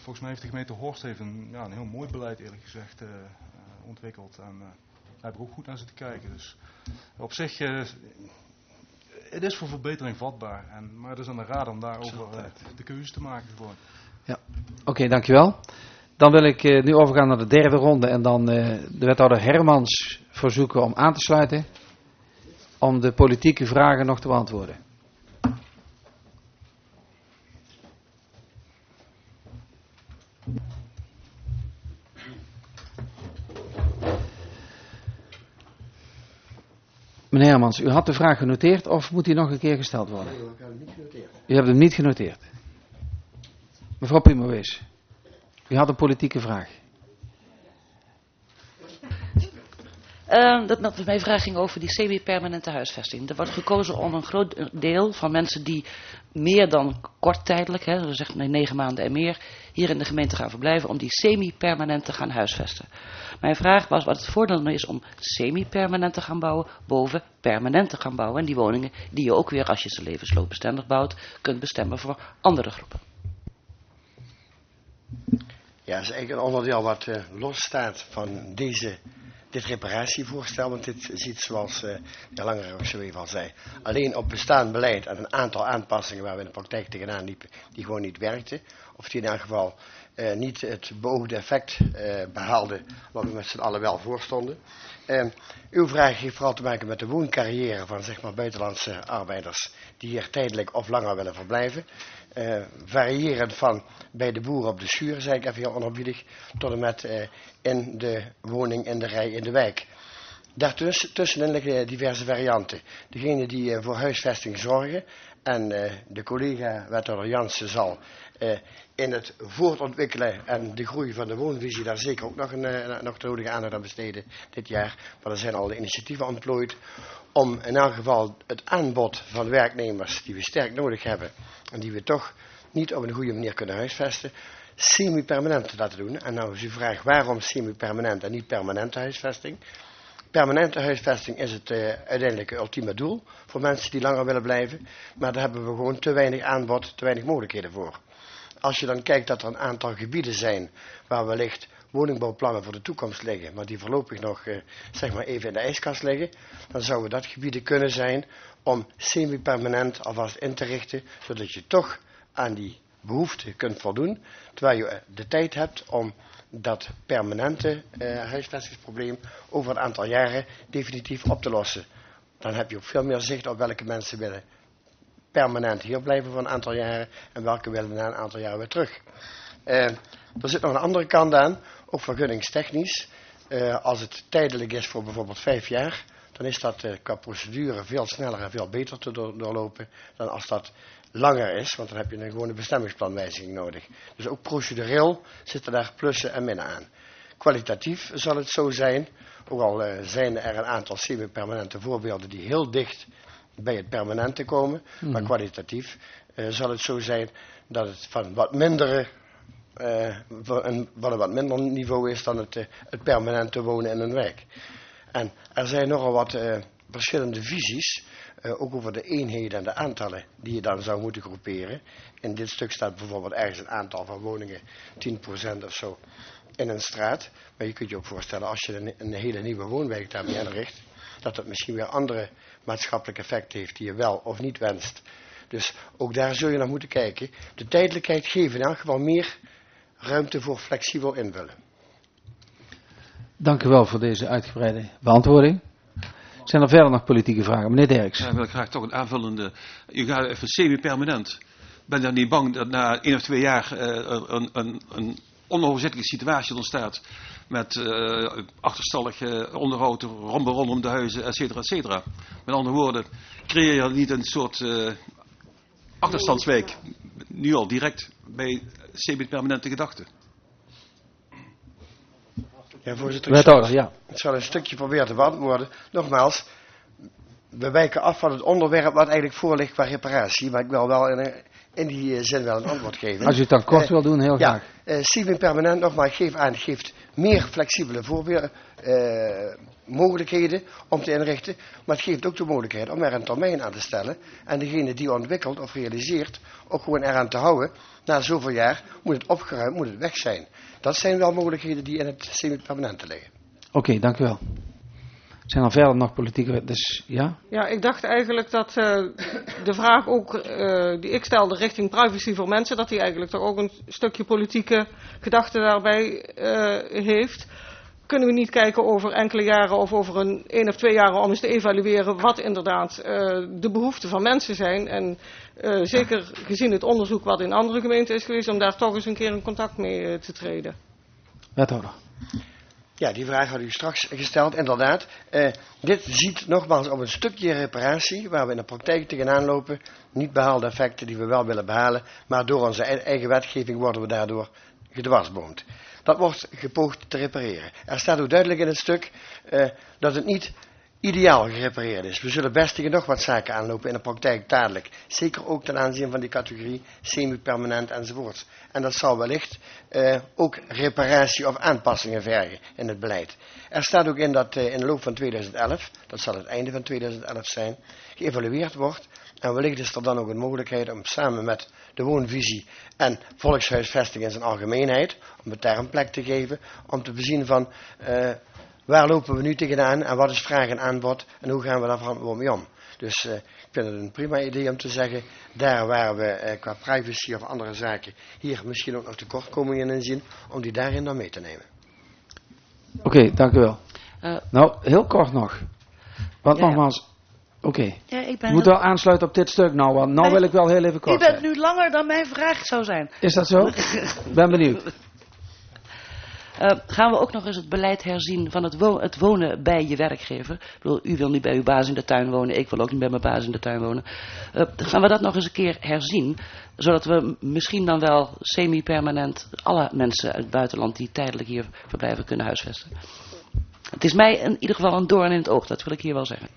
volgens mij heeft de gemeente Horst een heel mooi beleid eerlijk gezegd ontwikkeld. En daar heb ik ook goed naar zitten kijken. Dus op zich, het is voor verbetering vatbaar. Maar het is aan de raad om daarover de keuze te maken gewoon. Ja, oké, dankjewel. Dan wil ik nu overgaan naar de derde ronde en dan de wethouder Hermans verzoeken om aan te sluiten. Om de politieke vragen nog te beantwoorden. Meneer Hermans, u had de vraag genoteerd of moet die nog een keer gesteld worden? Nee, ik heb hem niet genoteerd. U hebt hem niet genoteerd. Mevrouw Primowees, u had een politieke vraag. Mijn vraag ging over die semi-permanente huisvesting. Er wordt gekozen om een groot deel van mensen die meer dan korttijdelijk, dus zeg 9 maanden en meer, hier in de gemeente gaan verblijven, om die semi-permanent te gaan huisvesten. Mijn vraag was wat het voordeel is om semi-permanent te gaan bouwen, boven permanent te gaan bouwen. En die woningen die je ook weer, als je ze levensloopbestendig bouwt, kunt bestemmen voor andere groepen. Ja, dat is eigenlijk een onderdeel wat losstaat van dit reparatievoorstel, want dit is iets zoals de heer Langer ook zo even al zei. Alleen op bestaand beleid en een aantal aanpassingen waar we in de praktijk tegenaan liepen, die gewoon niet werkten. Of die in elk geval niet het beoogde effect behaalden wat we met z'n allen wel voorstonden. Uw vraag heeft vooral te maken met de wooncarrière van zeg maar buitenlandse arbeiders die hier tijdelijk of langer willen verblijven. Variërend van bij de boer op de schuur, zei ik even heel onerbiedig, tot en met in de woning, in de rij, in de wijk. Daartussenin liggen diverse varianten. Degene die voor huisvesting zorgen en de collega wethouder Jansen zal in het voortontwikkelen en de groei van de woonvisie daar zeker ook nog de nodige aandacht aan besteden dit jaar. Maar er zijn al de initiatieven ontplooid om in elk geval het aanbod van werknemers die we sterk nodig hebben en die we toch niet op een goede manier kunnen huisvesten, semi-permanent te laten doen. En nou is uw vraag waarom semi-permanent en niet permanente huisvesting. Permanente huisvesting is het uiteindelijke ultieme doel voor mensen die langer willen blijven. Maar daar hebben we gewoon te weinig aanbod, te weinig mogelijkheden voor. Als je dan kijkt dat er een aantal gebieden zijn waar wellicht woningbouwplannen voor de toekomst liggen, maar die voorlopig nog zeg maar even in de ijskast liggen, dan zouden dat gebieden kunnen zijn om semi-permanent alvast in te richten, zodat je toch aan die behoefte kunt voldoen, terwijl je de tijd hebt om dat permanente huisvestingsprobleem over een aantal jaren definitief op te lossen. Dan heb je ook veel meer zicht op welke mensen willen permanent hier blijven voor een aantal jaren en welke willen na een aantal jaren weer terug. Er zit nog een andere kant aan, ook vergunningstechnisch. Als het tijdelijk is voor bijvoorbeeld 5 jaar, dan is dat qua procedure veel sneller en veel beter te doorlopen dan als dat langer is, want dan heb je een gewone bestemmingsplanwijziging nodig. Dus ook procedureel zitten daar plussen en minnen aan. Kwalitatief zal het zo zijn, ook al zijn er een aantal semi-permanente voorbeelden die heel dicht bij het permanente komen, maar kwalitatief zal het zo zijn dat het van wat mindere, wat een wat minder niveau is dan het permanente wonen in een wijk. En er zijn nogal wat verschillende visies, ook over de eenheden en de aantallen die je dan zou moeten groeperen. In dit stuk staat bijvoorbeeld ergens een aantal van woningen, 10% of zo, in een straat. Maar je kunt je ook voorstellen, als je een hele nieuwe woonwijk daarmee inricht, dat het misschien weer andere maatschappelijke effecten heeft die je wel of niet wenst. Dus ook daar zul je naar moeten kijken. De tijdelijkheid geeft in elk geval meer ruimte voor flexibel invullen. Dank u wel voor deze uitgebreide beantwoording. Zijn er verder nog politieke vragen? Meneer Derks. Ja, wil ik graag toch een aanvullende. U gaat even semi-permanent. Ben je niet bang dat na 1 of 2 jaar een onoverzichtelijke situatie ontstaat met achterstallig onderhoud rondom de huizen, et cetera, et cetera. Met andere woorden, creëer je niet een soort achterstandswijk, nu al direct bij semi-permanente gedachten? Ja, voorzitter, ik zal een stukje proberen te beantwoorden. Nogmaals, we wijken af van het onderwerp wat eigenlijk voor ligt qua reparatie, maar ik wil wel in die zin wel een antwoord geven. Als u het dan kort wil doen, heel graag. Semi-permanent, nogmaals, geeft meer flexibele mogelijkheden om te inrichten. Maar het geeft ook de mogelijkheid om er een termijn aan te stellen. En degene die ontwikkelt of realiseert ook gewoon eraan te houden. Na zoveel jaar moet het opgeruimd, moet het weg zijn. Dat zijn wel mogelijkheden die in het semi-permanente liggen. Oké, dank u wel. Zijn er verder nog politieke... Dus, ja? Ja, ik dacht eigenlijk dat de vraag ook die ik stelde richting privacy voor mensen, dat die eigenlijk toch ook een stukje politieke gedachte daarbij heeft. Kunnen we niet kijken over enkele jaren of over 1 of 2 jaren om eens te evalueren wat inderdaad de behoeften van mensen zijn. En zeker gezien het onderzoek wat in andere gemeenten is geweest, om daar toch eens een keer in contact mee te treden. Wethouder. Ja, die vraag had u straks gesteld, inderdaad. Dit ziet nogmaals op een stukje reparatie, waar we in de praktijk tegenaan lopen. Niet behaalde effecten die we wel willen behalen, maar door onze eigen wetgeving worden we daardoor gedwarsboomd. Dat wordt gepoogd te repareren. Er staat ook duidelijk in het stuk dat het niet ideaal gerepareerd is. We zullen best tegen nog wat zaken aanlopen in de praktijk dadelijk. Zeker ook ten aanzien van die categorie semi-permanent enzovoort. En dat zal wellicht ook reparatie of aanpassingen vergen in het beleid. Er staat ook in dat in de loop van 2011, dat zal het einde van 2011 zijn, geëvalueerd wordt. En wellicht is er dan ook een mogelijkheid om samen met de woonvisie en volkshuisvesting in zijn algemeenheid, om het daar een plek te geven, om te bezien van waar lopen we nu tegenaan en wat is vraag en aanbod en hoe gaan we daar verantwoord mee om. Dus ik vind het een prima idee om te zeggen, daar waar we qua privacy of andere zaken hier misschien ook nog tekortkomingen in zien, om die daarin dan mee te nemen. Oké, dank u wel. Nou, heel kort nog. Want Ja, nogmaals, oké. Ja, ik Je ben moet wel aansluiten op dit stuk nou, want nou Nee, wil ik wel heel even U kort bent zijn. nu langer dan mijn vraag zou zijn. Is dat zo? Ben benieuwd. Gaan we ook nog eens het beleid herzien van het wonen bij je werkgever? Ik bedoel, u wil niet bij uw baas in de tuin wonen, ik wil ook niet bij mijn baas in de tuin wonen. Gaan we dat nog eens een keer herzien? Zodat we misschien dan wel semi-permanent alle mensen uit het buitenland die tijdelijk hier verblijven kunnen huisvesten. Het is mij in ieder geval een doorn in het oog, dat wil ik hier wel zeggen.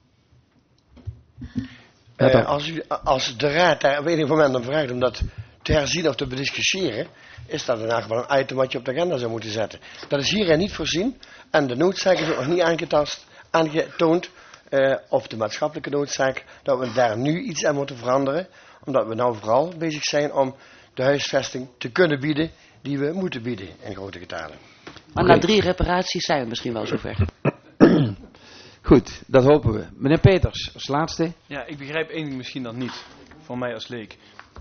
Als de raad daar op enig moment om vraagt om dat te herzien of te bediscussiëren, is dat inderdaad wel een item wat je op de agenda zou moeten zetten. Dat is hierin niet voorzien en de noodzaak is ook nog niet aangetoond, of de maatschappelijke noodzaak, dat we daar nu iets aan moeten veranderen, omdat we nou vooral bezig zijn om de huisvesting te kunnen bieden die we moeten bieden in grote getalen. Maar na 3 reparaties zijn we misschien wel zover. Goed, dat hopen we. Meneer Peters, als laatste. Ja, ik begrijp één ding misschien dan niet, van mij als leek.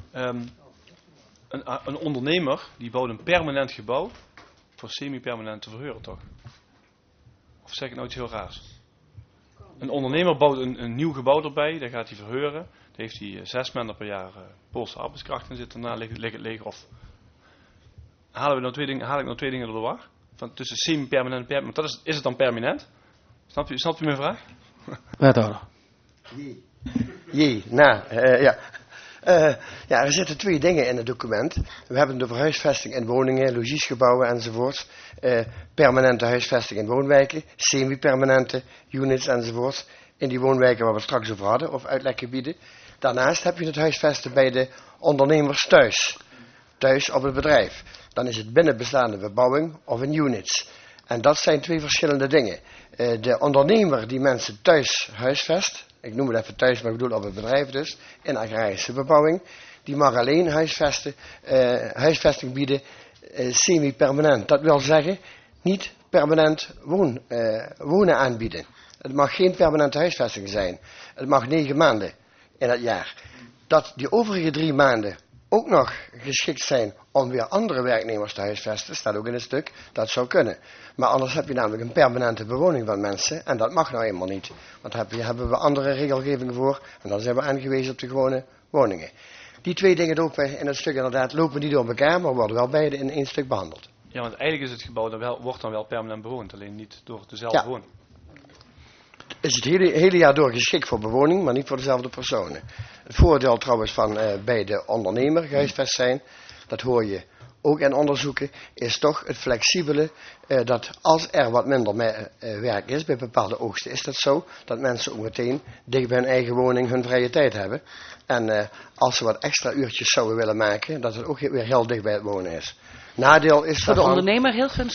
Een ondernemer die bouwt een permanent gebouw voor semi-permanent te verhuren, toch? Of zeg ik nou iets heel raars? Een ondernemer bouwt een nieuw gebouw erbij, daar gaat hij verhuren. Daar heeft hij 6 maanden per jaar Poolse arbeidskracht in zitten, daarna ligt het leeg. Of haal ik nou 2 dingen door de war? Van tussen semi-permanent en permanent. Want is het dan permanent? Snapt u mijn vraag? Wethouder. Ja, er zitten 2 dingen in het document. We hebben de huisvesting in woningen, logiesgebouwen enzovoorts. Permanente huisvesting in woonwijken, semi-permanente units enzovoorts. In die woonwijken waar we het straks over hadden, of uitlekgebieden. Daarnaast heb je het huisvesten bij de ondernemers thuis. Thuis op het bedrijf. Dan is het binnen bestaande bebouwing of in units. En dat zijn 2 verschillende dingen. De ondernemer die mensen thuis huisvest, ik noem het even thuis, maar ik bedoel op het bedrijf dus, in agrarische bebouwing, die mag alleen huisvesting bieden semi-permanent. Dat wil zeggen, niet permanent wonen aanbieden. Het mag geen permanente huisvesting zijn. Het mag 9 maanden in het jaar. Dat die overige 3 maanden ook nog geschikt zijn om weer andere werknemers te huisvesten, staat ook in het stuk, dat zou kunnen. Maar anders heb je namelijk een permanente bewoning van mensen en dat mag nou eenmaal niet. Want daar hebben we andere regelgevingen voor en dan zijn we aangewezen op de gewone woningen. Die 2 dingen lopen in het stuk inderdaad niet door elkaar, maar worden wel beide in 1 stuk behandeld. Ja, want eigenlijk is het gebouw wordt dan wel permanent bewoond, alleen niet door dezelfde woning. Is het hele jaar door geschikt voor bewoning, maar niet voor dezelfde personen. Het voordeel trouwens van bij de ondernemer gehuisvest zijn, dat hoor je ook in onderzoeken, is toch het flexibele, dat als er wat minder werk is, bij bepaalde oogsten is dat zo, dat mensen ook meteen dicht bij hun eigen woning hun vrije tijd hebben. En als ze wat extra uurtjes zouden willen maken, dat het ook weer heel dicht bij het wonen is. Nadeel is Voor de daarvan, ondernemer heel gunstig.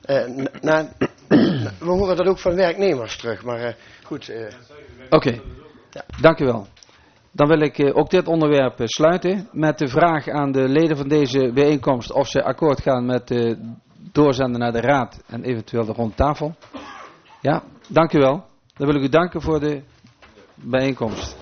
We horen dat ook van werknemers terug, maar goed. Oké, dank u wel. Dan wil ik ook dit onderwerp sluiten met de vraag aan de leden van deze bijeenkomst of ze akkoord gaan met doorzenden naar de raad en eventueel de rondtafel. Ja, dank u wel. Dan wil ik u danken voor de bijeenkomst.